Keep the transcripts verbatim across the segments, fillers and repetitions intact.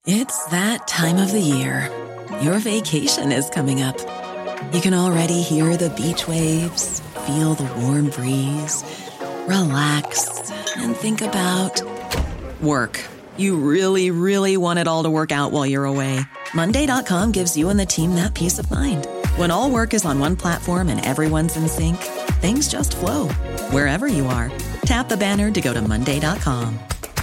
It's that time of the year. Your vacation is coming up. You can already hear the beach waves, feel the warm breeze, relax, and think about work. You really, really want it all to work out while you're away. Monday dot com gives you and the team that peace of mind. When all work is on one platform and everyone's in sync, things just flow. Wherever you are, tap the banner to go to Monday dot com.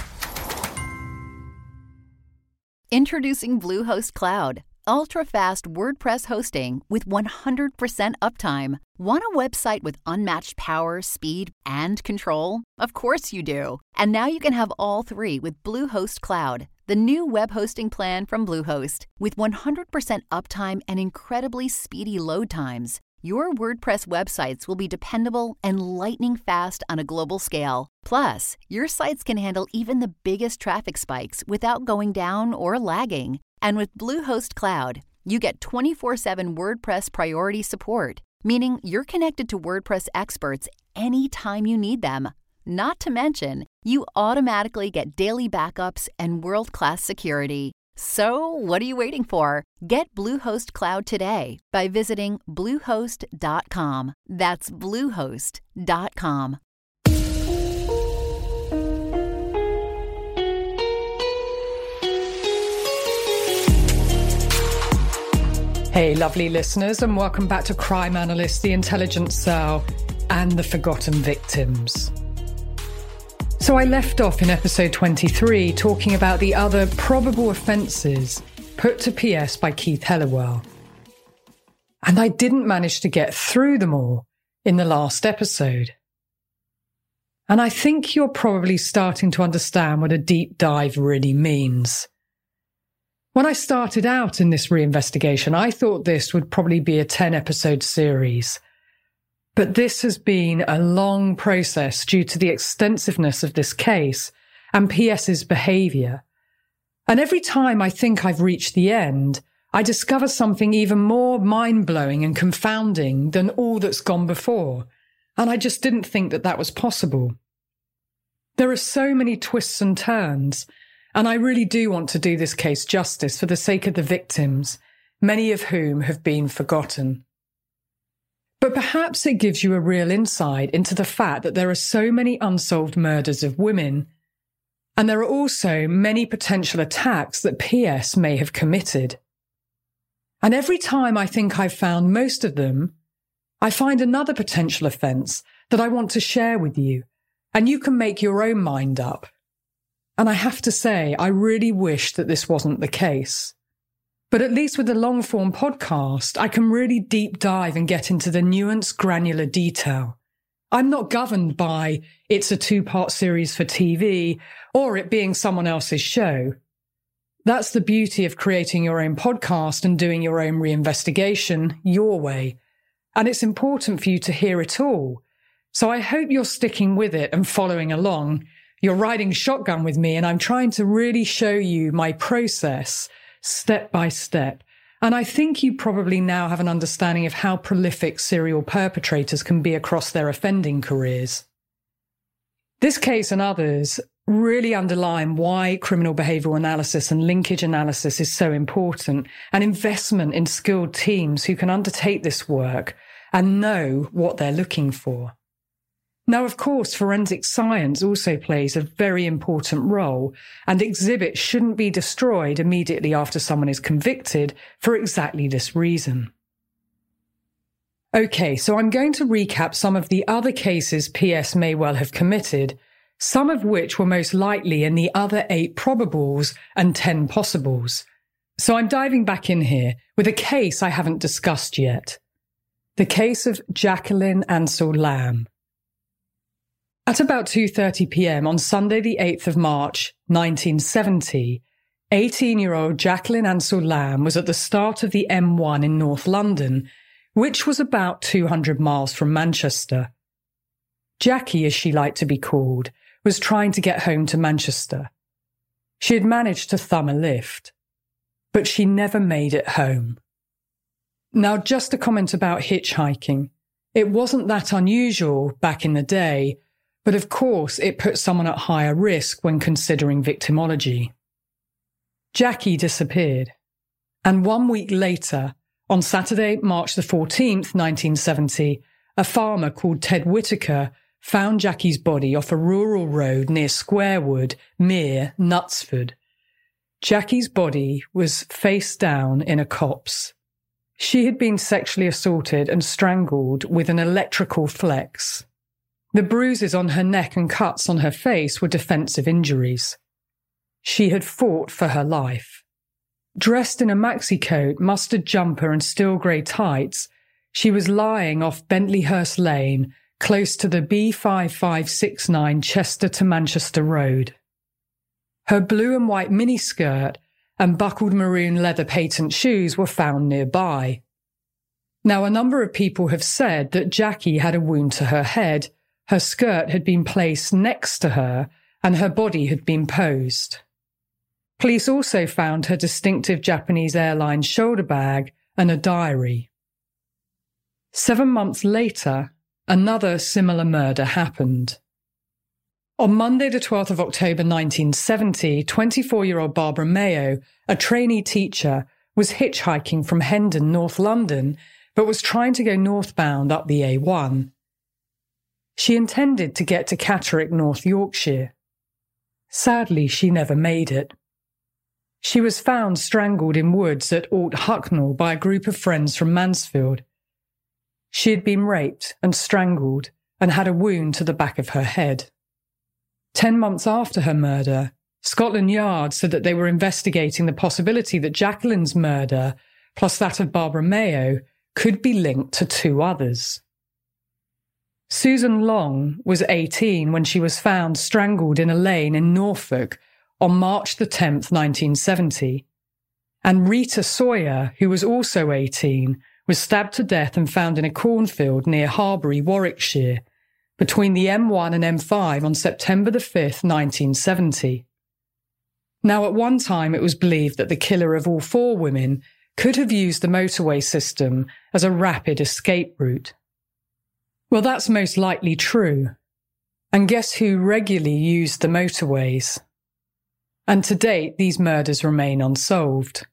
Introducing Bluehost Cloud, ultra-fast WordPress hosting with one hundred percent uptime. Want a website with unmatched power, speed, and control? Of course you do. And now you can have all three with Bluehost Cloud, the new web hosting plan from Bluehost. With one hundred percent uptime and incredibly speedy load times, your WordPress websites will be dependable and lightning fast on a global scale. Plus, your sites can handle even the biggest traffic spikes without going down or lagging. And with Bluehost Cloud, you get twenty-four seven WordPress priority support, meaning you're connected to WordPress experts anytime you need them. Not to mention, you automatically get daily backups and world-class security. So, what are you waiting for? Get Bluehost Cloud today by visiting bluehost dot com. That's bluehost dot com. Hey, lovely listeners, and welcome back to Crime Analyst, The Intelligence Cell, and The Forgotten Victims. So I left off in episode twenty-three talking about the other probable offences put to P S by Keith Helliwell. And I didn't manage to get through them all in the last episode. And I think you're probably starting to understand what a deep dive really means. When I started out in this reinvestigation, I thought this would probably be a ten-episode series. But this has been a long process due to the extensiveness of this case and P S's behaviour. And every time I think I've reached the end, I discover something even more mind-blowing and confounding than all that's gone before. And I just didn't think that that was possible. There are so many twists and turns, and I really do want to do this case justice for the sake of the victims, many of whom have been forgotten. But perhaps it gives you a real insight into the fact that there are so many unsolved murders of women, and there are also many potential attacks that P S may have committed. And every time I think I've found most of them, I find another potential offence that I want to share with you, and you can make your own mind up. And I have to say, I really wish that this wasn't the case. But at least with the long-form podcast, I can really deep dive and get into the nuanced, granular detail. I'm not governed by it's a two-part series for T V or it being someone else's show. That's the beauty of creating your own podcast and doing your own reinvestigation your way. And it's important for you to hear it all. So I hope you're sticking with it and following along. You're riding shotgun with me, and I'm trying to really show you my process step by step. And I think you probably now have an understanding of how prolific serial perpetrators can be across their offending careers. This case and others really underline why criminal behavioural analysis and linkage analysis is so important, and investment in skilled teams who can undertake this work and know what they're looking for. Now, of course, forensic science also plays a very important role, and exhibits shouldn't be destroyed immediately after someone is convicted for exactly this reason. Okay, so I'm going to recap some of the other cases P S may well have committed, some of which were most likely in the other eight probables and ten possibles. So I'm diving back in here with a case I haven't discussed yet. The case of Jacqueline Ansell Lamb. At about two thirty p.m. on Sunday the eighth of March, nineteen seventy, eighteen-year-old Jacqueline Ansell Lamb was at the start of the M one in North London, which was about two hundred miles from Manchester. Jackie, as she liked to be called, was trying to get home to Manchester. She had managed to thumb a lift, but she never made it home. Now, just a comment about hitchhiking. It wasn't that unusual back in the day, but of course it put someone at higher risk when considering victimology. Jackie disappeared, and one week later, on Saturday, March the fourteenth, nineteen seventy, a farmer called Ted Whitaker found Jackie's body off a rural road near Squarewood, Mere, Knutsford. Jackie's body was face down in a copse. She had been sexually assaulted and strangled with an electrical flex. The bruises on her neck and cuts on her face were defensive injuries. She had fought for her life. Dressed in a maxi coat, mustard jumper and steel grey tights, she was lying off Bentleyhurst Lane, close to the B five five six nine Chester to Manchester Road. Her blue and white miniskirt and buckled maroon leather patent shoes were found nearby. Now, a number of people have said that Jackie had a wound to her head, her skirt had been placed next to her, and her body had been posed. Police also found her distinctive Japanese Airlines shoulder bag and a diary. Seven months later, another similar murder happened. On Monday the twelfth of October nineteen seventy, twenty-four-year-old Barbara Mayo, a trainee teacher, was hitchhiking from Hendon, North London, but was trying to go northbound up the A one. She intended to get to Catterick, North Yorkshire. Sadly, she never made it. She was found strangled in woods at Alt Hucknall by a group of friends from Mansfield. She had been raped and strangled and had a wound to the back of her head. Ten months after her murder, Scotland Yard said that they were investigating the possibility that Jacqueline's murder, plus that of Barbara Mayo, could be linked to two others. Susan Long was eighteen when she was found strangled in a lane in Norfolk on March the tenth, nineteen seventy. And Rita Sawyer, who was also eighteen, was stabbed to death and found in a cornfield near Harbury, Warwickshire, between the M one and M five on September the fifth, nineteen seventy. Now, at one time it was believed that the killer of all four women could have used the motorway system as a rapid escape route. Well, that's most likely true. And guess who regularly used the motorways? And to date, these murders remain unsolved.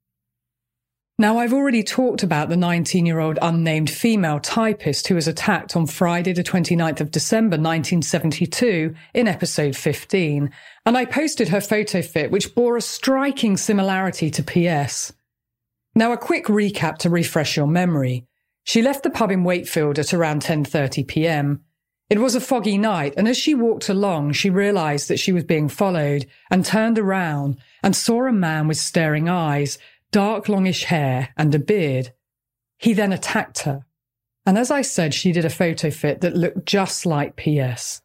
Now, I've already talked about the nineteen-year-old unnamed female typist who was attacked on Friday the twenty-ninth of December nineteen seventy-two in episode fifteen, and I posted her photo fit, which bore a striking similarity to P S. Now, a quick recap to refresh your memory. She left the pub in Wakefield at around ten thirty p m. It was a foggy night, and as she walked along, she realised that she was being followed and turned around and saw a man with staring eyes, dark longish hair and a beard. He then attacked her. And as I said, she did a photo fit that looked just like P S.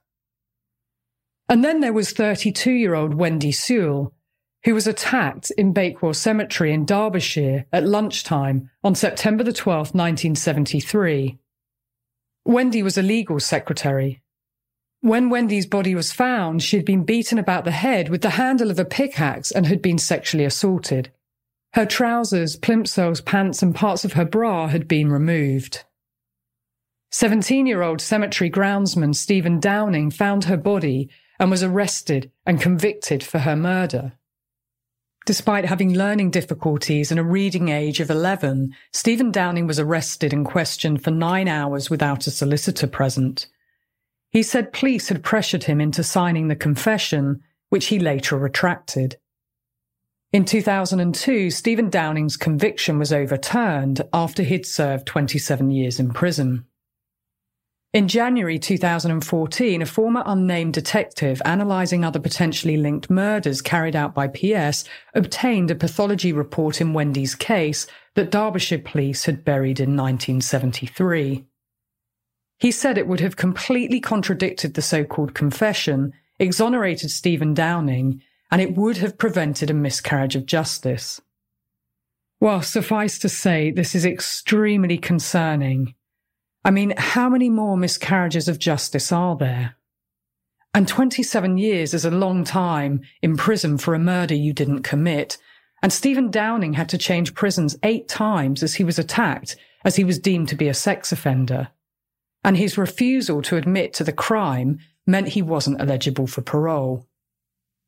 And then there was thirty-two-year-old Wendy Sewell, who was attacked in Bakewell Cemetery in Derbyshire at lunchtime on September the twelfth, nineteen seventy-three. Wendy was a legal secretary. When Wendy's body was found, she had been beaten about the head with the handle of a pickaxe and had been sexually assaulted. Her trousers, plimsolls, pants and parts of her bra had been removed. seventeen-year-old cemetery groundsman Stephen Downing found her body and was arrested and convicted for her murder. Despite having learning difficulties and a reading age of eleven, Stephen Downing was arrested and questioned for nine hours without a solicitor present. He said police had pressured him into signing the confession, which he later retracted. In two thousand two, Stephen Downing's conviction was overturned after he'd served twenty-seven years in prison. In January two thousand fourteen, a former unnamed detective analysing other potentially linked murders carried out by P S obtained a pathology report in Wendy's case that Derbyshire police had buried in nineteen seventy-three. He said it would have completely contradicted the so-called confession, exonerated Stephen Downing, and it would have prevented a miscarriage of justice. Well, suffice to say, this is extremely concerning. I mean, how many more miscarriages of justice are there? And twenty-seven years is a long time in prison for a murder you didn't commit, and Stephen Downing had to change prisons eight times as he was attacked, as he was deemed to be a sex offender. And his refusal to admit to the crime meant he wasn't eligible for parole.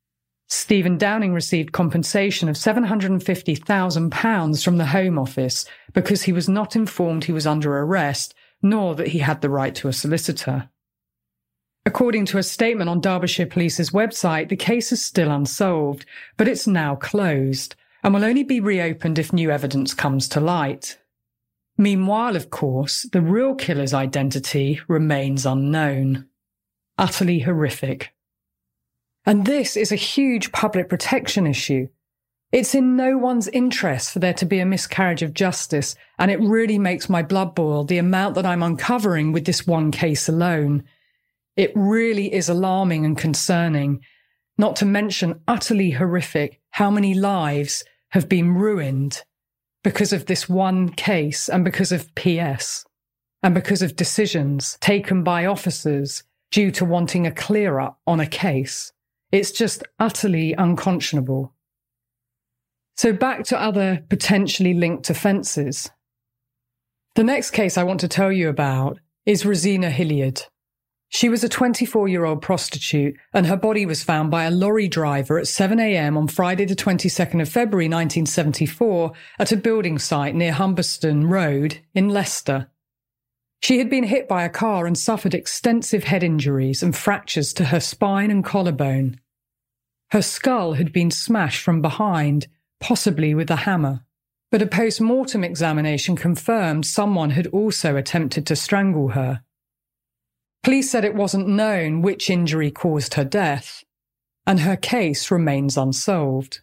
Stephen Downing received compensation of seven hundred fifty thousand pounds from the Home Office because he was not informed he was under arrest, nor that he had the right to a solicitor. According to a statement on Derbyshire Police's website, the case is still unsolved, but it's now closed and will only be reopened if new evidence comes to light. Meanwhile, of course, the real killer's identity remains unknown. Utterly horrific. And this is a huge public protection issue. It's in no one's interest for there to be a miscarriage of justice, and it really makes my blood boil the amount that I'm uncovering with this one case alone. It really is alarming and concerning, not to mention utterly horrific how many lives have been ruined because of this one case and because of P S and because of decisions taken by officers due to wanting a clear-up on a case. It's just utterly unconscionable. So back to other potentially linked offences. The next case I want to tell you about is Rosina Hilliard. She was a twenty-four-year-old prostitute, and her body was found by a lorry driver at seven a.m. on Friday the twenty-second of February nineteen seventy-four at a building site near Humberston Road in Leicester. She had been hit by a car and suffered extensive head injuries and fractures to her spine and collarbone. Her skull had been smashed from behind, possibly with a hammer, but a post-mortem examination confirmed someone had also attempted to strangle her. Police said it wasn't known which injury caused her death, and her case remains unsolved.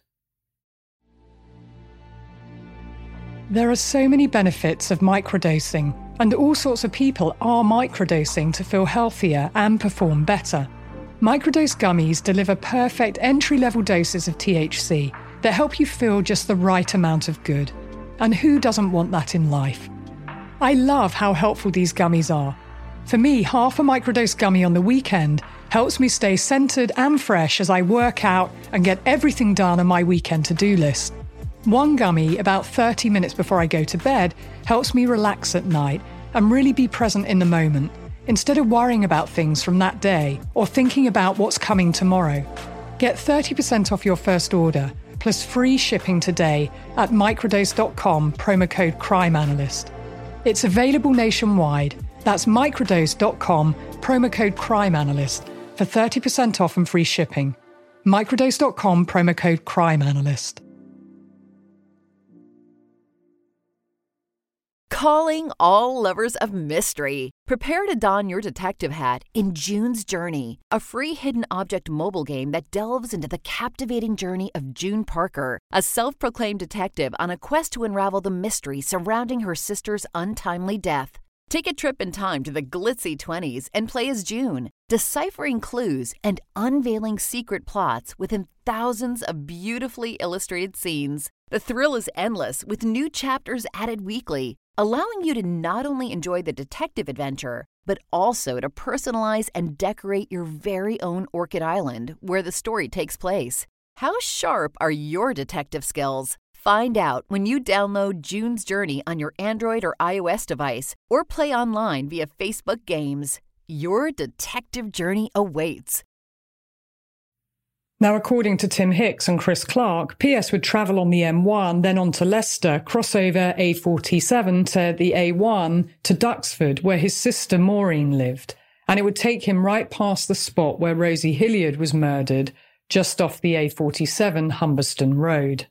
There are so many benefits of microdosing, and all sorts of people are microdosing to feel healthier and perform better. Microdose gummies deliver perfect entry-level doses of T H C that help you feel just the right amount of good. And who doesn't want that in life? I love how helpful these gummies are. For me, half a microdose gummy on the weekend helps me stay centered and fresh as I work out and get everything done on my weekend to-do list. One gummy, about thirty minutes before I go to bed, helps me relax at night and really be present in the moment, instead of worrying about things from that day or thinking about what's coming tomorrow. Get thirty percent off your first order, plus free shipping today at microdose dot com, promo code CrimeAnalyst. It's available nationwide. That's microdose dot com, promo code CrimeAnalyst, for thirty percent off and free shipping. microdose dot com, promo code CrimeAnalyst. Calling all lovers of mystery. Prepare to don your detective hat in June's Journey, a free hidden object mobile game that delves into the captivating journey of June Parker, a self-proclaimed detective on a quest to unravel the mystery surrounding her sister's untimely death. Take a trip in time to the glitzy twenties and play as June, deciphering clues and unveiling secret plots within thousands of beautifully illustrated scenes. The thrill is endless with new chapters added weekly, allowing you to not only enjoy the detective adventure, but also to personalize and decorate your very own Orchid Island where the story takes place. How sharp are your detective skills? Find out when you download June's Journey on your Android or iOS device or play online via Facebook Games. Your detective journey awaits. Now, according to Tim Hicks and Chris Clark, P S would travel on the M one, then on to Leicester, cross over A forty-seven to the A one to Duxford, where his sister Maureen lived, and it would take him right past the spot where Rosie Hilliard was murdered, just off the A forty-seven Humberston Road.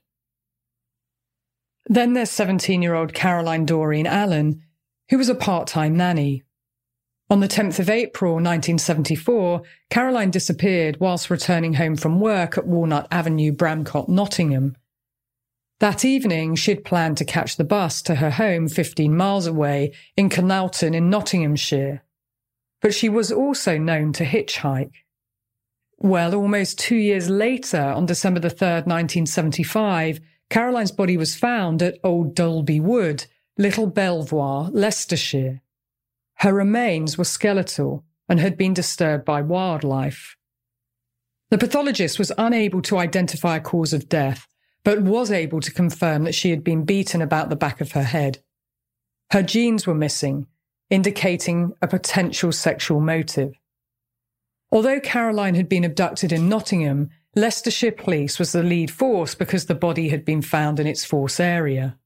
Then there's seventeen-year-old Caroline Doreen Allen, who was a part-time nanny. On the tenth of April nineteen seventy-four, Caroline disappeared whilst returning home from work at Walnut Avenue, Bramcott, Nottingham. That evening, she'd planned to catch the bus to her home fifteen miles away in Carnarvon in Nottinghamshire. But she was also known to hitchhike. Well, almost two years later, on December the third, nineteen seventy-five, Caroline's body was found at Old Dolby Wood, Little Belvoir, Leicestershire. Her remains were skeletal and had been disturbed by wildlife. The pathologist was unable to identify a cause of death, but was able to confirm that she had been beaten about the back of her head. Her jeans were missing, indicating a potential sexual motive. Although Caroline had been abducted in Nottingham, Leicestershire Police was the lead force because the body had been found in its force area.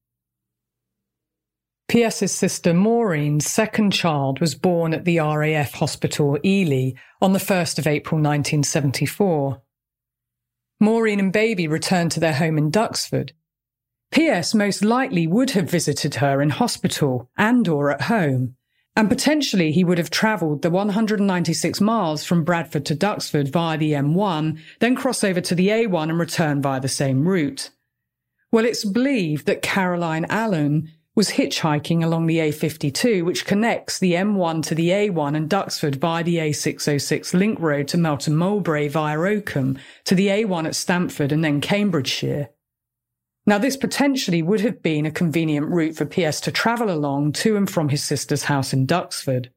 P S's sister Maureen's second child was born at the R A F Hospital Ely on the first of April nineteen seventy-four. Maureen and baby returned to their home in Duxford. P S most likely would have visited her in hospital and or at home, and potentially he would have travelled the one hundred ninety-six miles from Bradford to Duxford via the M one, then cross over to the A one and return via the same route. Well, it's believed that Caroline Allen was hitchhiking along the A fifty-two, which connects the M one to the A one and Duxford via the A six oh six link road to Melton Mowbray via Oakham, to the A one at Stamford and then Cambridgeshire. Now, this potentially would have been a convenient route for P S to travel along to and from his sister's house in Duxford.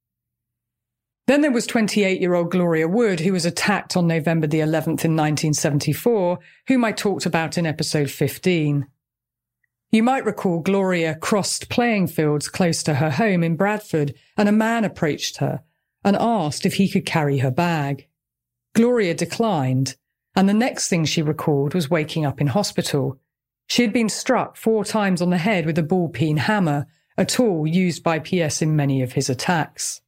Then there was twenty-eight-year-old Gloria Wood, who was attacked on November the eleventh in nineteen seventy-four, whom I talked about in episode fifteen. You might recall Gloria crossed playing fields close to her home in Bradford, and a man approached her and asked if he could carry her bag. Gloria declined, and the next thing she recalled was waking up in hospital. She had been struck four times on the head with a ball-peen hammer, a tool used by P S in many of his attacks.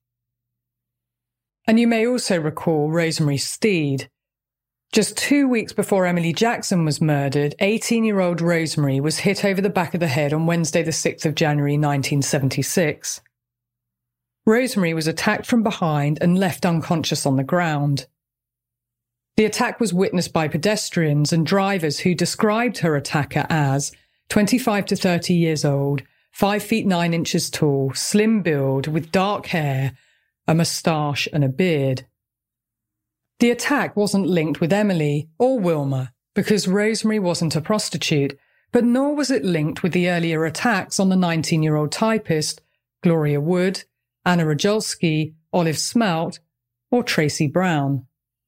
And you may also recall Rosemary Steed. Just two weeks before Emily Jackson was murdered, eighteen-year-old Rosemary was hit over the back of the head on Wednesday the sixth of January nineteen seventy-six. Rosemary was attacked from behind and left unconscious on the ground. The attack was witnessed by pedestrians and drivers who described her attacker as twenty-five to thirty years old, five feet nine inches tall, slim build, with dark hair, a moustache and a beard. The attack wasn't linked with Emily or Wilma because Rosemary wasn't a prostitute, but nor was it linked with the earlier attacks on the nineteen-year-old typist, Gloria Wood, Anna Rajulski, Olive Smelt, or Tracy Brown.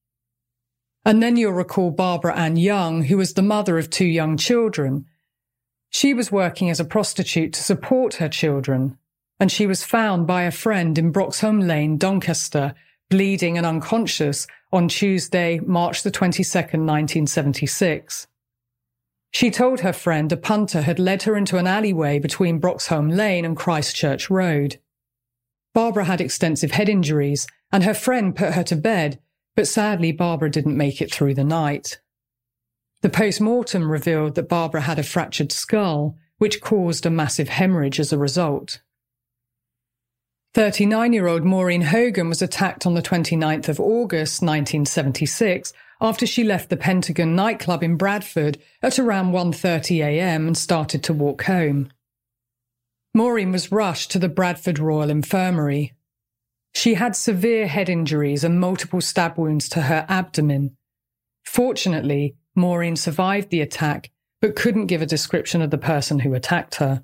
And then you'll recall Barbara Ann Young, who was the mother of two young children. She was working as a prostitute to support her children, and she was found by a friend in Broxholm Lane, Doncaster, bleeding and unconscious on Tuesday, March the twenty-second, nineteen seventy-six. She told her friend a punter had led her into an alleyway between Broxholm Lane and Christchurch Road. Barbara had extensive head injuries, and her friend put her to bed, but sadly Barbara didn't make it through the night. The post-mortem revealed that Barbara had a fractured skull, which caused a massive hemorrhage as a result. thirty-nine-year-old Maureen Hogan was attacked on the twenty-ninth of August, nineteen seventy-six, after she left the Pentagon nightclub in Bradford at around one thirty a m and started to walk home. Maureen was rushed to the Bradford Royal Infirmary. She had severe head injuries and multiple stab wounds to her abdomen. Fortunately, Maureen survived the attack, but couldn't give a description of the person who attacked her.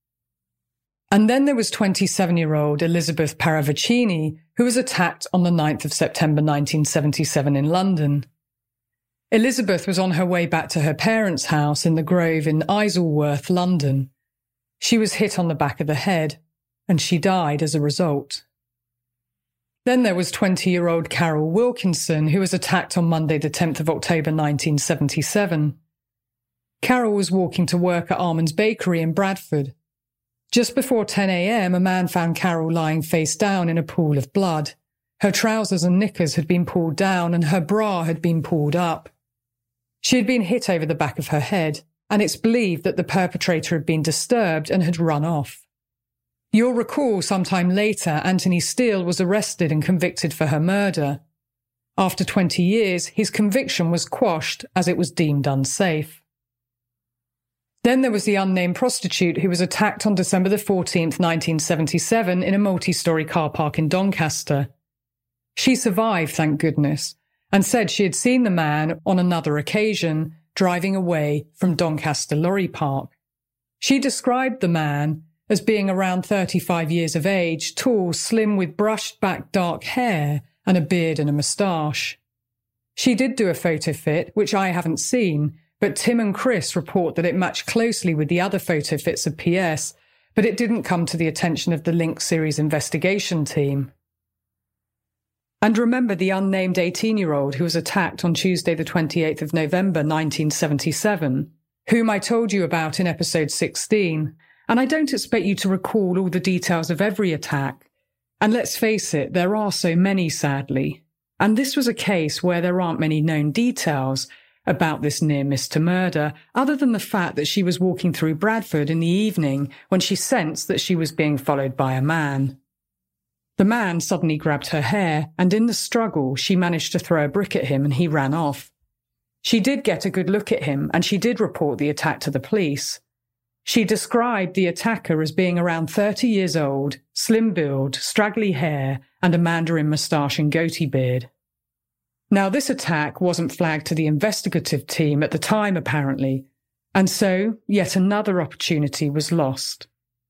And then there was twenty-seven-year-old Elizabeth Paravicini, who was attacked on the ninth of September nineteen seventy-seven in London. Elizabeth was on her way back to her parents' house in the Grove in Isleworth, London. She was hit on the back of the head, and she died as a result. Then there was twenty-year-old Carol Wilkinson, who was attacked on Monday the tenth of October nineteen seventy-seven. Carol was walking to work at Armand's Bakery in Bradford. Just before ten a m, a man found Carol lying face down in a pool of blood. Her trousers and knickers had been pulled down and her bra had been pulled up. She had been hit over the back of her head, and it's believed that the perpetrator had been disturbed and had run off. You'll recall sometime later Anthony Steele was arrested and convicted for her murder. After twenty years, his conviction was quashed as it was deemed unsafe. Then there was the unnamed prostitute who was attacked on December the fourteenth, nineteen seventy-seven in a multi-storey car park in Doncaster. She survived, thank goodness, and said she had seen the man on another occasion driving away from Doncaster Lorry Park. She described the man as being around thirty-five years of age, tall, slim with brushed back dark hair and a beard and a moustache. She did do a photo fit, which I haven't seen, but Tim and Chris report that it matched closely with the other photo fits of P S, but it didn't come to the attention of the Link series investigation team. And remember the unnamed eighteen-year-old who was attacked on Tuesday the twenty-eighth of November nineteen seventy-seven, whom I told you about in episode sixteen, and I don't expect you to recall all the details of every attack. And let's face it, there are so many, sadly. And this was a case where there aren't many known details about this near-miss to murder, other than the fact that she was walking through Bradford in the evening when she sensed that she was being followed by a man. The man suddenly grabbed her hair, and in the struggle, she managed to throw a brick at him and he ran off. She did get a good look at him, and she did report the attack to the police. She described the attacker as being around thirty years old, slim build, straggly hair, and a mandarin moustache and goatee beard. Now, this attack wasn't flagged to the investigative team at the time, apparently, and so yet another opportunity was lost.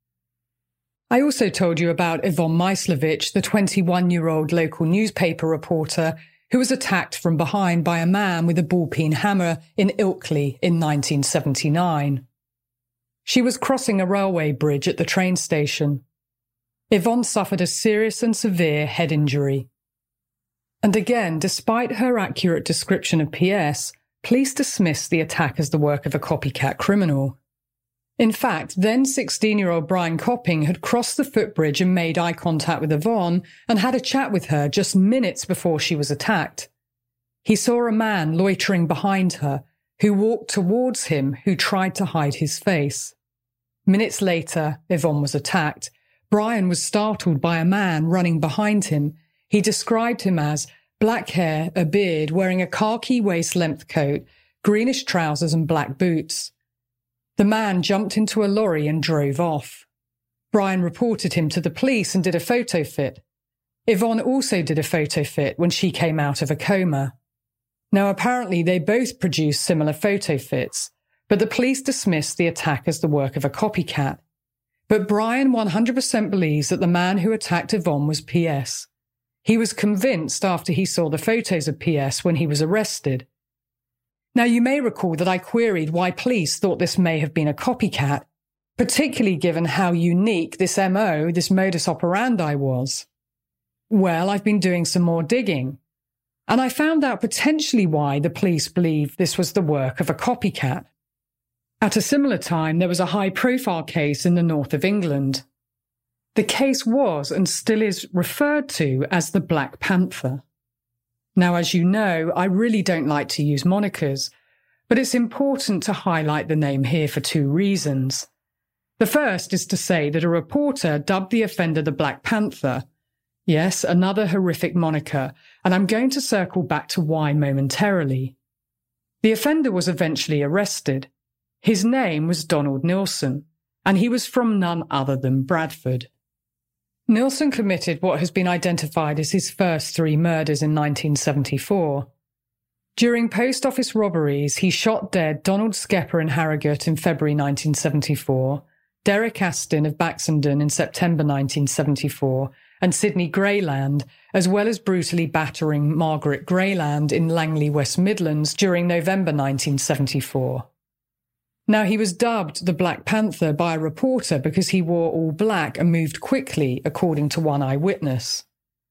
I also told you about Yvonne Myslevich, the twenty-one-year-old local newspaper reporter who was attacked from behind by a man with a ball-peen hammer in Ilkley in nineteen seventy-nine. She was crossing a railway bridge at the train station. Yvonne suffered a serious and severe head injury. And again, despite her accurate description of P S, police dismissed the attack as the work of a copycat criminal. In fact, then sixteen-year-old Brian Copping had crossed the footbridge and made eye contact with Yvonne and had a chat with her just minutes before she was attacked. He saw a man loitering behind her who walked towards him who tried to hide his face. Minutes later, Yvonne was attacked. Brian was startled by a man running behind him. He described him as black hair, a beard, wearing a khaki waist-length coat, greenish trousers and black boots. The man jumped into a lorry and drove off. Brian reported him to the police and did a photo fit. Yvonne also did a photo fit when she came out of a coma. Now, apparently they both produced similar photo fits, but the police dismissed the attack as the work of a copycat. But Brian one hundred percent believes that the man who attacked Yvonne was P S. He was convinced after he saw the photos of P S when he was arrested. Now, you may recall that I queried why police thought this may have been a copycat, particularly given how unique this M O, this modus operandi was. Well, I've been doing some more digging, and I found out potentially why the police believed this was the work of a copycat. At a similar time, there was a high-profile case in the north of England. The case was and still is referred to as the Black Panther. Now, as you know, I really don't like to use monikers, but it's important to highlight the name here for two reasons. The first is to say that a reporter dubbed the offender the Black Panther. Yes, another horrific moniker, and I'm going to circle back to why momentarily. The offender was eventually arrested. His name was Donald Nilsen, and he was from none other than Bradford. Nilsen committed what has been identified as his first three murders in nineteen seventy-four. During post office robberies, he shot dead Donald Skepper in Harrogate in February nineteen seventy-four, Derek Aston of Baxenden in September nineteen seventy-four, and Sidney Greyland, as well as brutally battering Margaret Greyland in Langley, West Midlands during November nineteen seventy-four. Now, he was dubbed the Black Panther by a reporter because he wore all black and moved quickly, according to one eyewitness.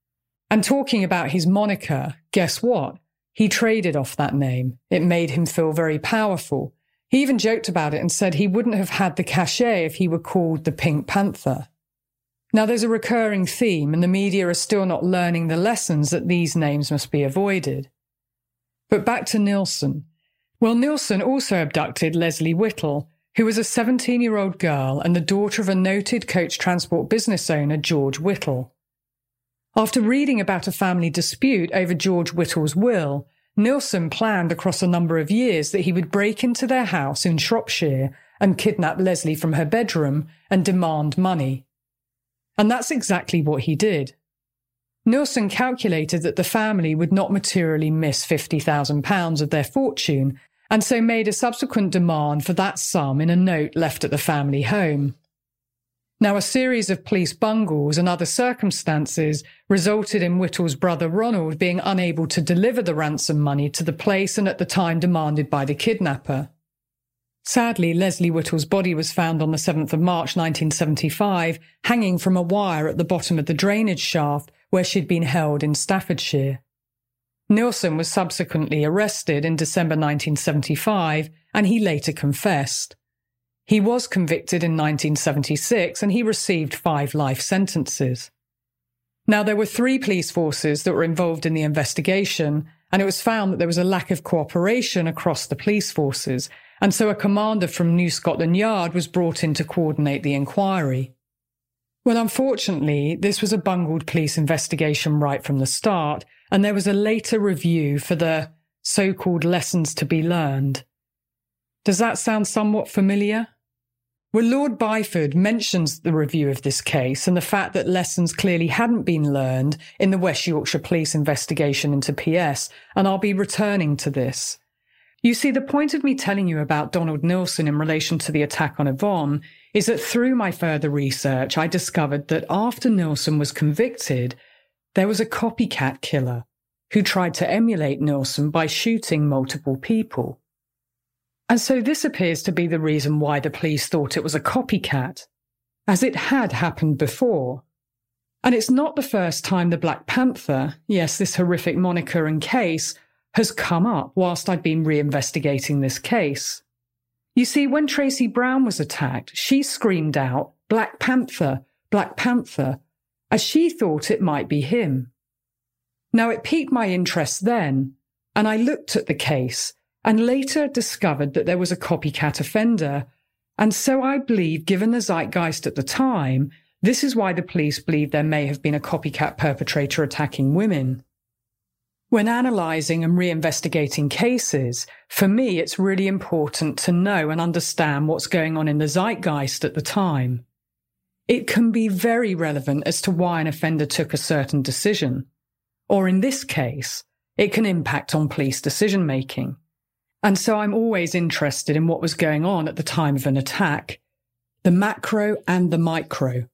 And talking about his moniker, guess what? He traded off that name. It made him feel very powerful. He even joked about it and said he wouldn't have had the cachet if he were called the Pink Panther. Now, there's a recurring theme, and the media are still not learning the lessons that these names must be avoided. But back to Nilsen. Well, Nilsen also abducted Leslie Whittle, who was a seventeen-year-old girl and the daughter of a noted coach transport business owner, George Whittle. After reading about a family dispute over George Whittle's will, Nilsen planned across a number of years that he would break into their house in Shropshire and kidnap Leslie from her bedroom and demand money. And that's exactly what he did. Nilsen calculated that the family would not materially miss fifty thousand pounds of their fortune, and so made a subsequent demand for that sum in a note left at the family home. Now, a series of police bungles and other circumstances resulted in Whittle's brother Ronald being unable to deliver the ransom money to the place and at the time demanded by the kidnapper. Sadly, Leslie Whittle's body was found on the seventh of March nineteen seventy-five, hanging from a wire at the bottom of the drainage shaft where she'd been held in Staffordshire. Nilsen was subsequently arrested in December nineteen seventy-five, and he later confessed. He was convicted in nineteen seventy-six, and he received five life sentences. Now, there were three police forces that were involved in the investigation, and it was found that there was a lack of cooperation across the police forces, and so a commander from New Scotland Yard was brought in to coordinate the inquiry. Well, unfortunately, this was a bungled police investigation right from the start, and there was a later review for the so-called lessons to be learned. Does that sound somewhat familiar? Well, Lord Byford mentions the review of this case and the fact that lessons clearly hadn't been learned in the West Yorkshire Police investigation into P S, and I'll be returning to this. You see, the point of me telling you about Donald Nilsen in relation to the attack on Yvonne is that through my further research, I discovered that after Nilsen was convicted, there was a copycat killer who tried to emulate Nilsen by shooting multiple people. And so this appears to be the reason why the police thought it was a copycat, as it had happened before. And it's not the first time the Black Panther, yes, this horrific moniker and case, has come up whilst I'd been reinvestigating this case. You see, when Tracy Brown was attacked, she screamed out, "Black Panther, Black Panther," as she thought it might be him. Now, it piqued my interest then, and I looked at the case and later discovered that there was a copycat offender, and so I believe, given the zeitgeist at the time, this is why the police believe there may have been a copycat perpetrator attacking women. When analysing and reinvestigating cases, for me it's really important to know and understand what's going on in the zeitgeist at the time. It can be very relevant as to why an offender took a certain decision, or in this case, it can impact on police decision-making. And so I'm always interested in what was going on at the time of an attack, the macro and the micro.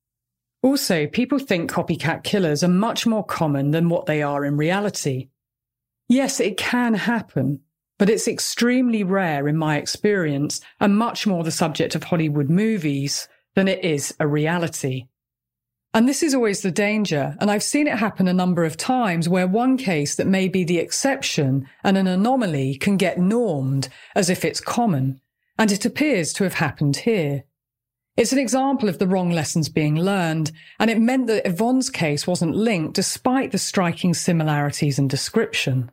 Also, people think copycat killers are much more common than what they are in reality. Yes, it can happen, but it's extremely rare in my experience and much more the subject of Hollywood movies than it is a reality. And this is always the danger, and I've seen it happen a number of times where one case that may be the exception and an anomaly can get normed as if it's common, and it appears to have happened here. It's an example of the wrong lessons being learned, and it meant that Yvonne's case wasn't linked despite the striking similarities in description.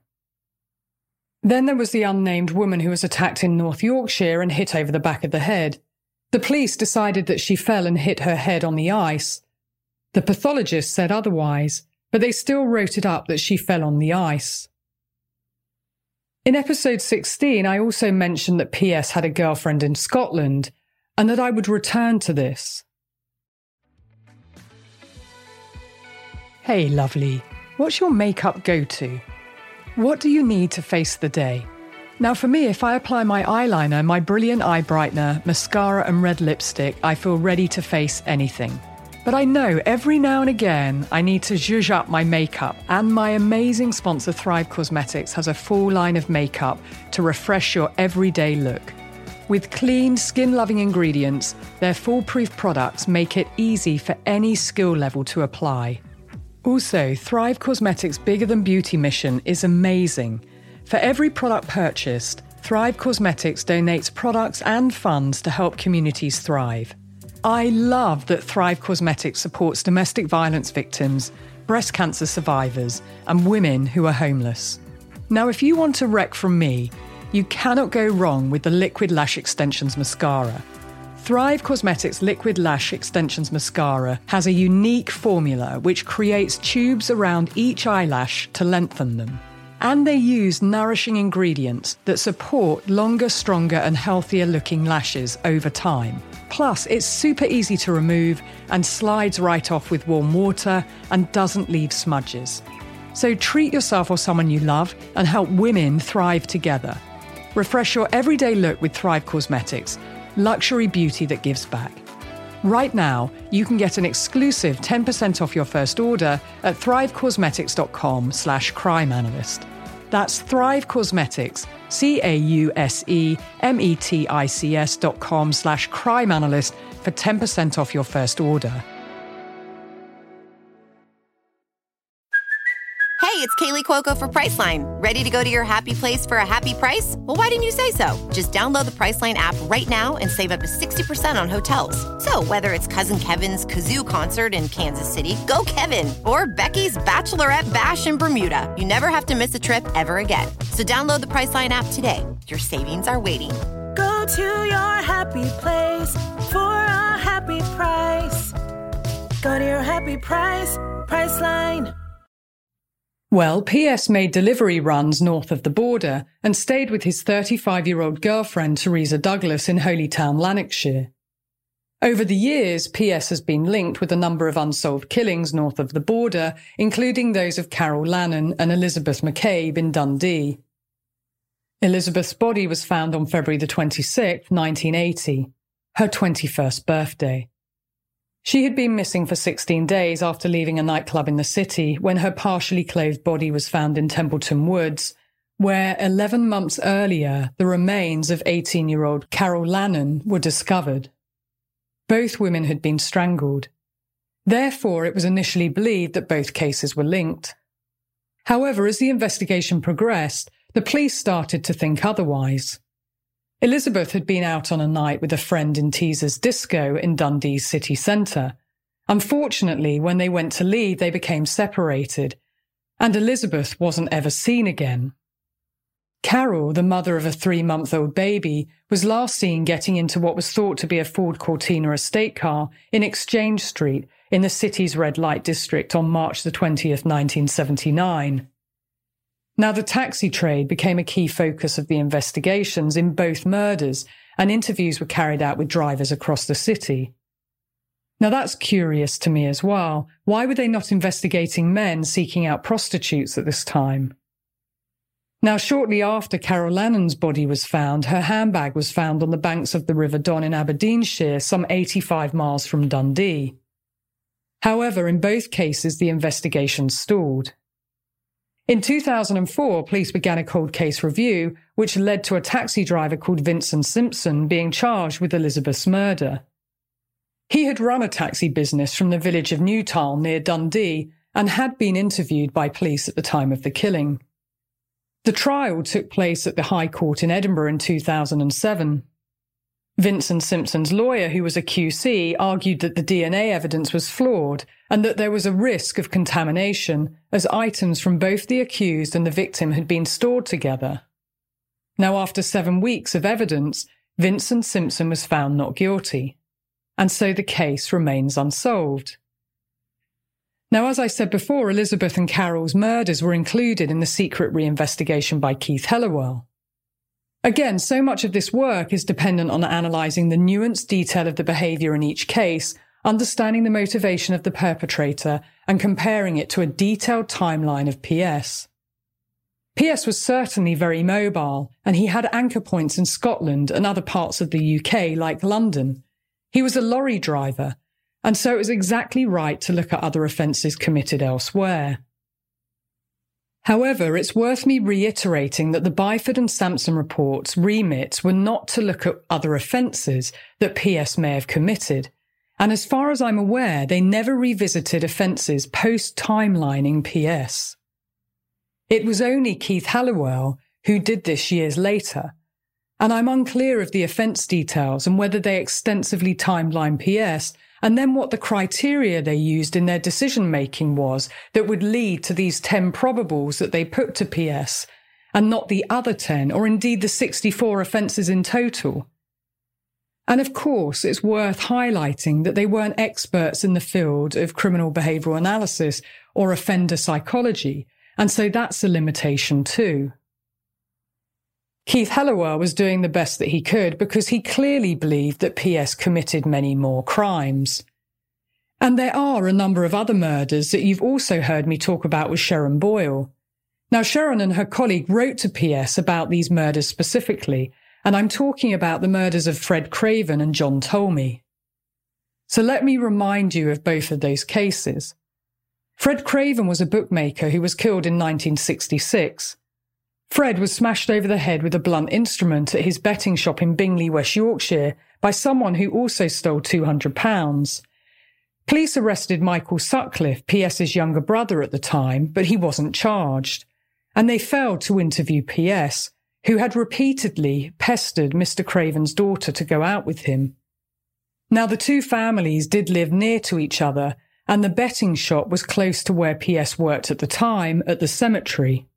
Then there was the unnamed woman who was attacked in North Yorkshire and hit over the back of the head. The police decided that she fell and hit her head on the ice. The pathologist said otherwise, but they still wrote it up that she fell on the ice. In episode sixteen, I also mentioned that P S had a girlfriend in Scotland, and that I would return to this. Hey, lovely. What's your makeup go-to? What do you need to face the day? Now, for me, if I apply my eyeliner, my brilliant eye brightener, mascara and red lipstick, I feel ready to face anything. But I know every now and again I need to zhuzh up my makeup, and my amazing sponsor Thrive Causemetics has a full line of makeup to refresh your everyday look. With clean, skin-loving ingredients, their foolproof products make it easy for any skill level to apply. Also, Thrive Causemetics' Bigger Than Beauty mission is amazing. For every product purchased, Thrive Causemetics donates products and funds to help communities thrive. I love that Thrive Causemetics supports domestic violence victims, breast cancer survivors, and women who are homeless. Now, if you want a rec from me, you cannot go wrong with the Liquid Lash Extensions Mascara. Thrive Causemetics Liquid Lash Extensions Mascara has a unique formula which creates tubes around each eyelash to lengthen them. And they use nourishing ingredients that support longer, stronger and healthier looking lashes over time. Plus, it's super easy to remove and slides right off with warm water and doesn't leave smudges. So treat yourself or someone you love and help women thrive together. Refresh your everyday look with Thrive Causemetics, luxury beauty that gives back. Right now, you can get an exclusive ten percent off your first order at thrivecausemetics.com slash crime analyst. That's Thrive Causemetics, C-A-U-S-E-M-E-T-I-C-S dot com slash crime analyst for ten percent off your first order. Kaylee Cuoco for Priceline. Ready to go to your happy place for a happy price? Well, why didn't you say so? Just download the Priceline app right now and save up to sixty percent on hotels. So whether it's Cousin Kevin's Kazoo Concert in Kansas City, go Kevin, or Becky's Bachelorette Bash in Bermuda, you never have to miss a trip ever again. So download the Priceline app today. Your savings are waiting. Go to your happy place for a happy price. Go to your happy price, Priceline. Well, P S made delivery runs north of the border and stayed with his thirty-five-year-old girlfriend, Teresa Douglas, in Holytown, Lanarkshire. Over the years, P S has been linked with a number of unsolved killings north of the border, including those of Carol Lannon and Elizabeth McCabe in Dundee. Elizabeth's body was found on February the twenty-sixth, nineteen eighty, her twenty-first birthday. She had been missing for sixteen days after leaving a nightclub in the city when her partially clothed body was found in Templeton Woods, where eleven months earlier the remains of eighteen-year-old Carol Lannon were discovered. Both women had been strangled. Therefore, it was initially believed that both cases were linked. However, as the investigation progressed, the police started to think otherwise. Elizabeth had been out on a night with a friend in Teaser's Disco in Dundee's city centre. Unfortunately, when they went to leave, they became separated, and Elizabeth wasn't ever seen again. Carol, the mother of a three-month-old baby, was last seen getting into what was thought to be a Ford Cortina estate car in Exchange Street in the city's red light district on March the twentieth, nineteen seventy-nine. Now, the taxi trade became a key focus of the investigations in both murders, and interviews were carried out with drivers across the city. Now, that's curious to me as well. Why were they not investigating men seeking out prostitutes at this time? Now, shortly after Carol Lannon's body was found, her handbag was found on the banks of the River Don in Aberdeenshire, some eighty-five miles from Dundee. However, in both cases, the investigation stalled. In two thousand four, police began a cold case review, which led to a taxi driver called Vincent Simpson being charged with Elizabeth's murder. He had run a taxi business from the village of Newtall near Dundee and had been interviewed by police at the time of the killing. The trial took place at the High Court in Edinburgh in two thousand seven. Vincent Simpson's lawyer, who was a Q C, argued that the D N A evidence was flawed and that there was a risk of contamination as items from both the accused and the victim had been stored together. Now, after seven weeks of evidence, Vincent Simpson was found not guilty, and so the case remains unsolved. Now, as I said before, Elizabeth and Carol's murders were included in the secret reinvestigation by Keith Helliwell. Again, so much of this work is dependent on analysing the nuanced detail of the behaviour in each case, understanding the motivation of the perpetrator, and comparing it to a detailed timeline of P S. P S was certainly very mobile, and he had anchor points in Scotland and other parts of the U K, like London. He was a lorry driver, and so it was exactly right to look at other offences committed elsewhere. However, it's worth me reiterating that the Byford and Sampson reports' remits were not to look at other offences that P S may have committed, and as far as I'm aware, they never revisited offences post-timelining P S. It was only Keith Helliwell who did this years later, and I'm unclear of the offence details and whether they extensively timeline P S, and then what the criteria they used in their decision-making was that would lead to these ten probables that they put to P S, and not the other ten, or indeed the sixty-four offences in total. And of course, it's worth highlighting that they weren't experts in the field of criminal behavioural analysis or offender psychology, and so that's a limitation too. Keith Helliwell was doing the best that he could because he clearly believed that P S committed many more crimes. And there are a number of other murders that you've also heard me talk about with Sharon Boyle. Now, Sharon and her colleague wrote to P S about these murders specifically, and I'm talking about the murders of Fred Craven and John Tolmie. So let me remind you of both of those cases. Fred Craven was a bookmaker who was killed in nineteen sixty-six. Fred was smashed over the head with a blunt instrument at his betting shop in Bingley, West Yorkshire, by someone who also stole two hundred pounds. Police arrested Michael Sutcliffe, P S's younger brother at the time, but he wasn't charged. And they failed to interview P S, who had repeatedly pestered Mister Craven's daughter to go out with him. Now, the two families did live near to each other, and the betting shop was close to where P S worked at the time, at the cemetery.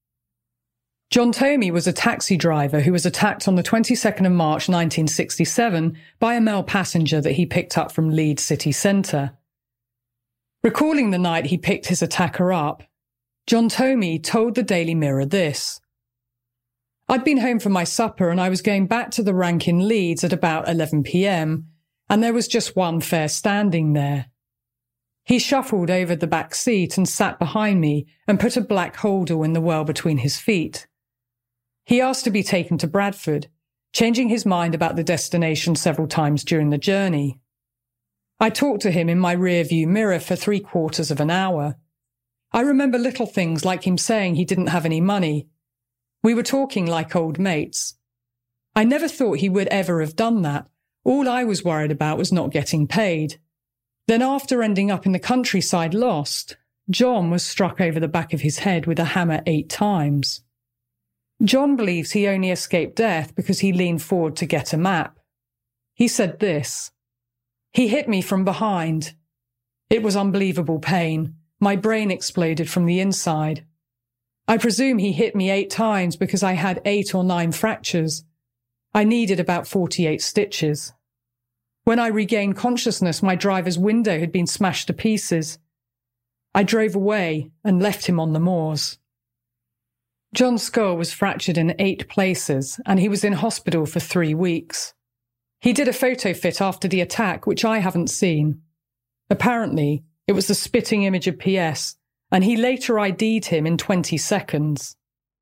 John Tomey was a taxi driver who was attacked on the twenty-second of March nineteen sixty-seven by a male passenger that he picked up from Leeds city centre. Recalling the night he picked his attacker up, John Tomey told the Daily Mirror this: "I'd been home for my supper and I was going back to the rank in Leeds at about eleven p.m, and there was just one fare standing there. He shuffled over the back seat and sat behind me and put a black holdall in the well between his feet. He asked to be taken to Bradford, changing his mind about the destination several times during the journey. I talked to him in my rear-view mirror for three quarters of an hour. I remember little things like him saying he didn't have any money. We were talking like old mates. I never thought he would ever have done that. All I was worried about was not getting paid. Then after ending up in the countryside lost, John was struck over the back of his head with a hammer eight times. John believes he only escaped death because he leaned forward to get a map. He said this: "He hit me from behind. It was unbelievable pain. My brain exploded from the inside. I presume he hit me eight times because I had eight or nine fractures. I needed about forty-eight stitches. When I regained consciousness, my driver's window had been smashed to pieces. I drove away and left him on the moors." John's skull was fractured in eight places, and he was in hospital for three weeks. He did a photo fit after the attack, which I haven't seen. Apparently, it was the spitting image of P S, and he later I D'd him in twenty seconds.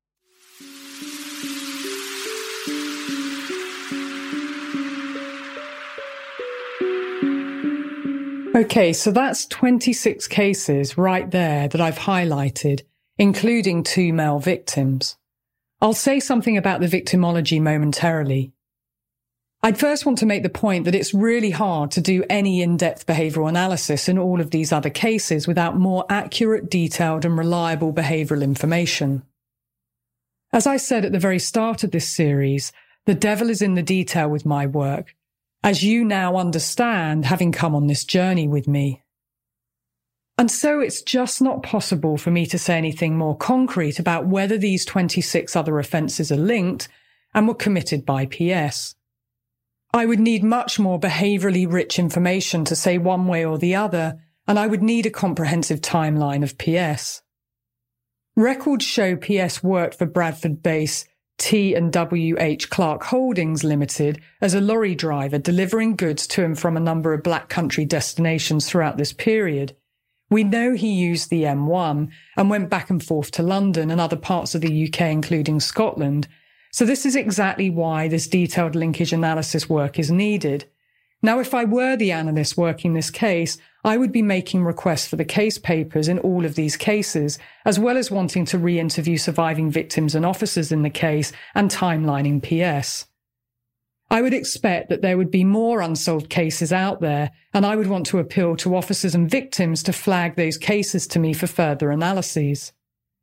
Okay, so that's twenty-six cases right there that I've highlighted, including two male victims. I'll say something about the victimology momentarily. I'd first want to make the point that it's really hard to do any in-depth behavioural analysis in all of these other cases without more accurate, detailed and reliable behavioural information. As I said at the very start of this series, the devil is in the detail with my work, as you now understand, having come on this journey with me. And so it's just not possible for me to say anything more concrete about whether these twenty-six other offences are linked and were committed by P S. I would need much more behaviourally rich information to say one way or the other, and I would need a comprehensive timeline of P S. Records show P S worked for Bradford-based T and W H Clark Holdings Limited as a lorry driver delivering goods to and from a number of Black Country destinations throughout this period. We know he used the M one and went back and forth to London and other parts of the U K, including Scotland. So this is exactly why this detailed linkage analysis work is needed. Now, if I were the analyst working this case, I would be making requests for the case papers in all of these cases, as well as wanting to re-interview surviving victims and officers in the case and timelining P S. I would expect that there would be more unsolved cases out there, and I would want to appeal to officers and victims to flag those cases to me for further analyses.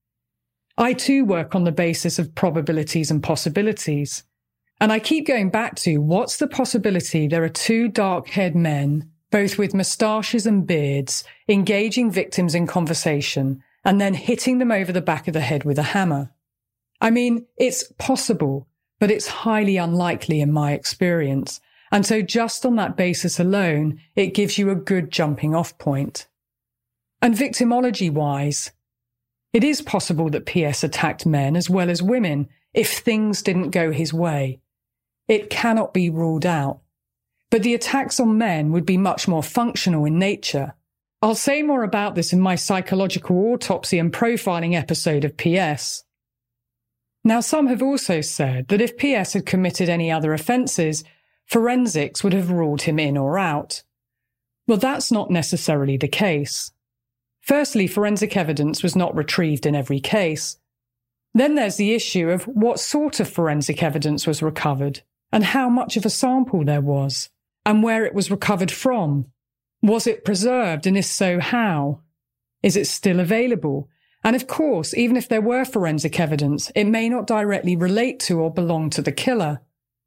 I too work on the basis of probabilities and possibilities. And I keep going back to, what's the possibility there are two dark-haired men, both with moustaches and beards, engaging victims in conversation and then hitting them over the back of the head with a hammer? I mean, it's possible, but it's highly unlikely in my experience. And so just on that basis alone, it gives you a good jumping-off point. And victimology-wise, it is possible that P S attacked men as well as women if things didn't go his way. It cannot be ruled out. But the attacks on men would be much more functional in nature. I'll say more about this in my psychological autopsy and profiling episode of P S. Now, some have also said that if P S had committed any other offences, forensics would have ruled him in or out. Well, that's not necessarily the case. Firstly, forensic evidence was not retrieved in every case. Then there's the issue of what sort of forensic evidence was recovered, and how much of a sample there was, and where it was recovered from. Was it preserved, and if so, how? Is it still available? And of course, even if there were forensic evidence, it may not directly relate to or belong to the killer.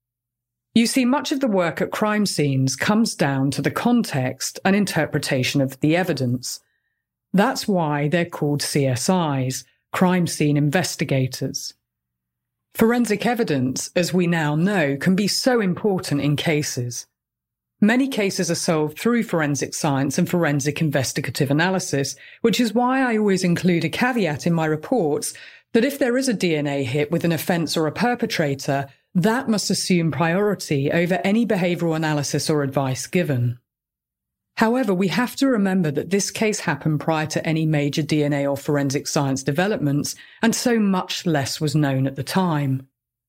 You see, much of the work at crime scenes comes down to the context and interpretation of the evidence. That's why they're called C S Is, crime scene investigators. Forensic evidence, as we now know, can be so important in cases. Many cases are solved through forensic science and forensic investigative analysis, which is why I always include a caveat in my reports that if there is a D N A hit with an offence or a perpetrator, that must assume priority over any behavioural analysis or advice given. However, we have to remember that this case happened prior to any major D N A or forensic science developments, and so much less was known at the time.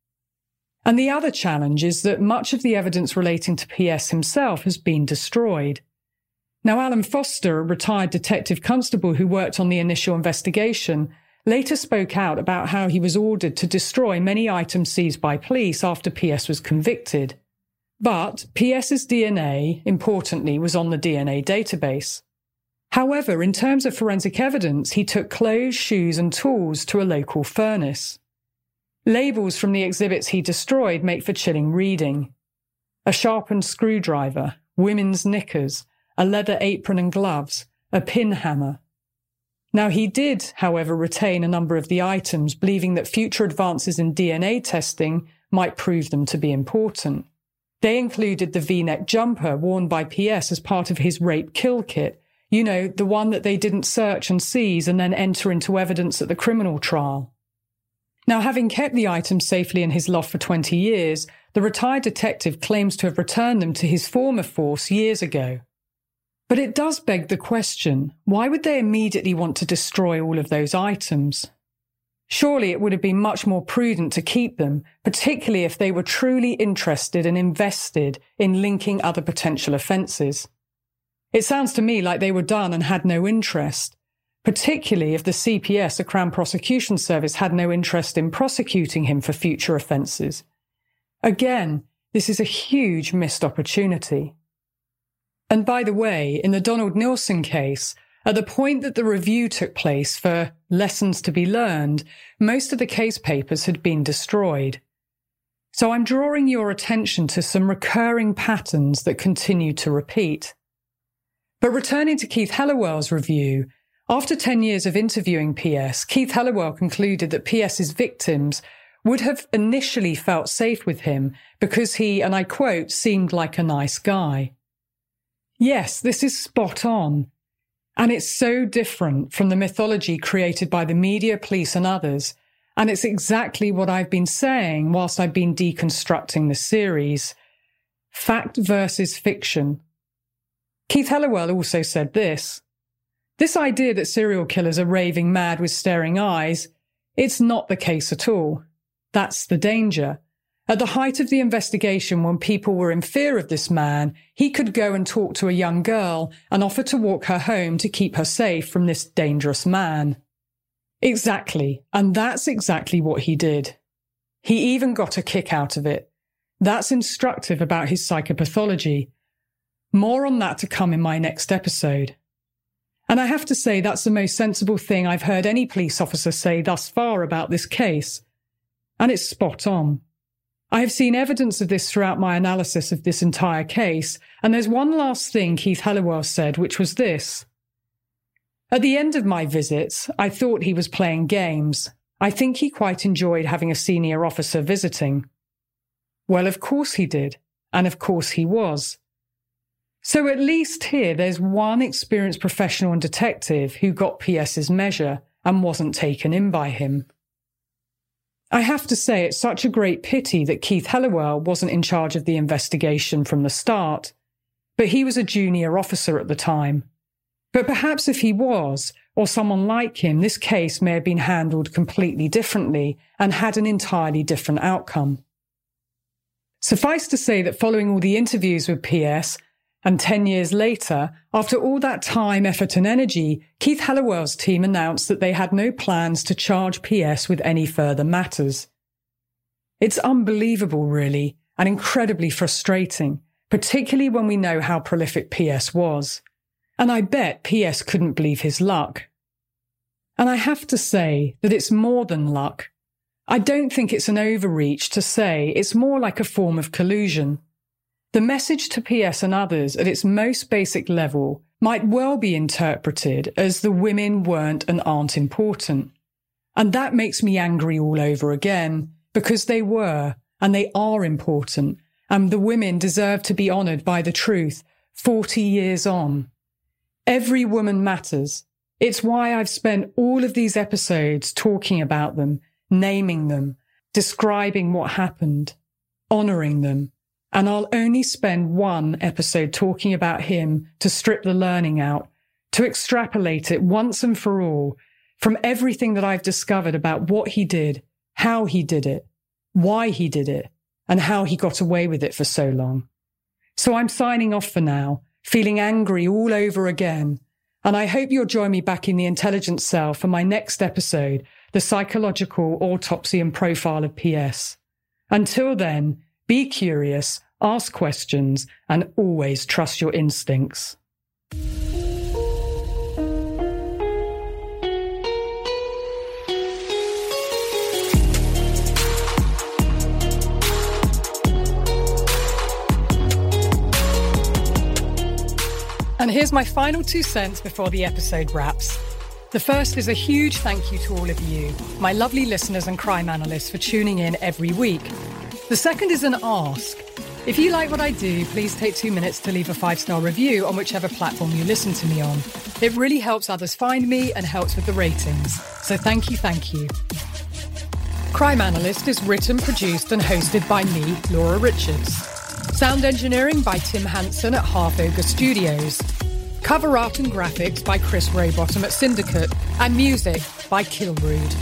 And the other challenge is that much of the evidence relating to P S himself has been destroyed. Now, Alan Foster, a retired detective constable who worked on the initial investigation, later spoke out about how he was ordered to destroy many items seized by police after P S was convicted. But PS's D N A, importantly, was on the D N A database. However, in terms of forensic evidence, he took clothes, shoes and tools to a local furnace. Labels from the exhibits he destroyed make for chilling reading. A sharpened screwdriver, women's knickers, a leather apron and gloves, a pin hammer. Now, he did, however, retain a number of the items, believing that future advances in D N A testing might prove them to be important. They included the V-neck jumper worn by P S as part of his rape kill kit, you know, the one that they didn't search and seize and then enter into evidence at the criminal trial. Now, having kept the items safely in his loft for twenty years, the retired detective claims to have returned them to his former force years ago. But it does beg the question, why would they immediately want to destroy all of those items? Surely it would have been much more prudent to keep them, particularly if they were truly interested and invested in linking other potential offences. It sounds to me like they were done and had no interest, particularly if the C P S, the Crown Prosecution Service, had no interest in prosecuting him for future offences. Again, this is a huge missed opportunity. And by the way, in the Donald Nilsen case, at the point that the review took place for lessons to be learned, most of the case papers had been destroyed. So I'm drawing your attention to some recurring patterns that continue to repeat. But returning to Keith Hellawell's review, after ten years of interviewing P S, Keith Hellawell concluded that P S's victims would have initially felt safe with him because he, and I quote, seemed like a nice guy. Yes, this is spot on. And it's so different from the mythology created by the media, police and others. And it's exactly what I've been saying whilst I've been deconstructing the series. Fact versus fiction. Keith Hellawell also said this. This idea that serial killers are raving mad with staring eyes, it's not the case at all. That's the danger. At the height of the investigation, when people were in fear of this man, he could go and talk to a young girl and offer to walk her home to keep her safe from this dangerous man. Exactly, and that's exactly what he did. He even got a kick out of it. That's instructive about his psychopathology. More on that to come in my next episode. And I have to say that's the most sensible thing I've heard any police officer say thus far about this case. And it's spot on. I have seen evidence of this throughout my analysis of this entire case, and there's one last thing Keith Hellawell said, which was this. At the end of my visits, I thought he was playing games. I think he quite enjoyed having a senior officer visiting. Well, of course he did, and of course he was. So at least here there's one experienced professional and detective who got P S's measure and wasn't taken in by him. I have to say it's such a great pity that Keith Hellawell wasn't in charge of the investigation from the start, but he was a junior officer at the time. But perhaps if he was, or someone like him, this case may have been handled completely differently and had an entirely different outcome. Suffice to say that following all the interviews with P S, and ten years later, after all that time, effort and energy, Keith Hellawell's team announced that they had no plans to charge P S with any further matters. It's unbelievable, really, and incredibly frustrating, particularly when we know how prolific P S was. And I bet P S couldn't believe his luck. And I have to say that it's more than luck. I don't think it's an overreach to say it's more like a form of collusion. The message to P S and others at its most basic level might well be interpreted as the women weren't and aren't important. And that makes me angry all over again, because they were and they are important, and the women deserve to be honoured by the truth forty years on. Every woman matters. It's why I've spent all of these episodes talking about them, naming them, describing what happened, honouring them. And I'll only spend one episode talking about him to strip the learning out, to extrapolate it once and for all from everything that I've discovered about what he did, how he did it, why he did it, and how he got away with it for so long. So I'm signing off for now, feeling angry all over again. And I hope you'll join me back in the Intelligence Cell for my next episode, The Psychological Autopsy and Profile of P S. Until then, be curious, ask questions, and always trust your instincts. And here's my final two cents before the episode wraps. The first is a huge thank you to all of you, my lovely listeners and crime analysts, for tuning in every week. The second is an ask. If you like what I do, please take two minutes to leave a five-star review on whichever platform you listen to me on. It really helps others find me and helps with the ratings. So thank you, thank you. Crime Analyst is written, produced and hosted by me, Laura Richards. Sound engineering by Tim Hansen at Half Ogre Studios. Cover art and graphics by Chris Rowbottom at Syndicate. And music by Kilrood.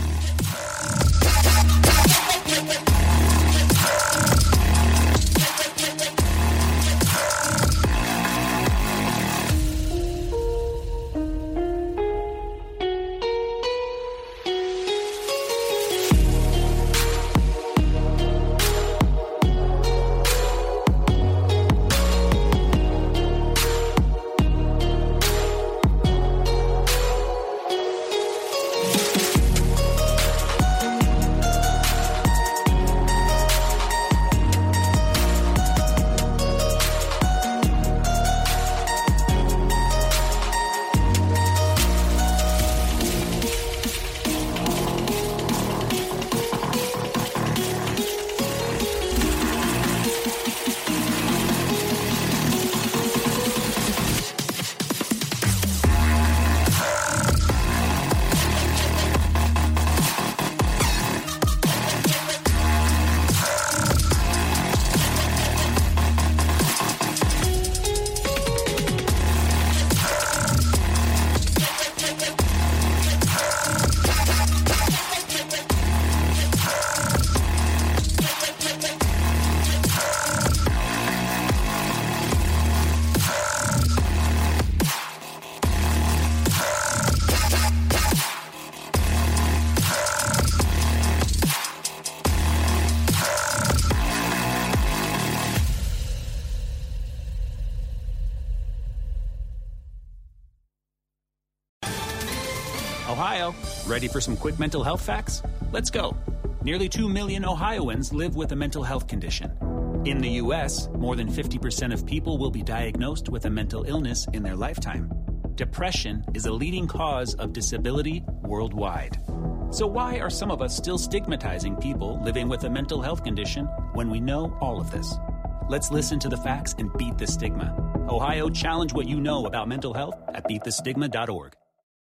Ohio, ready for some quick mental health facts? Let's go. Nearly two million Ohioans live with a mental health condition. In the U S, more than fifty percent of people will be diagnosed with a mental illness in their lifetime. Depression is a leading cause of disability worldwide. So why are some of us still stigmatizing people living with a mental health condition when we know all of this? Let's listen to the facts and beat the stigma. Ohio, challenge what you know about mental health at beat the stigma dot org.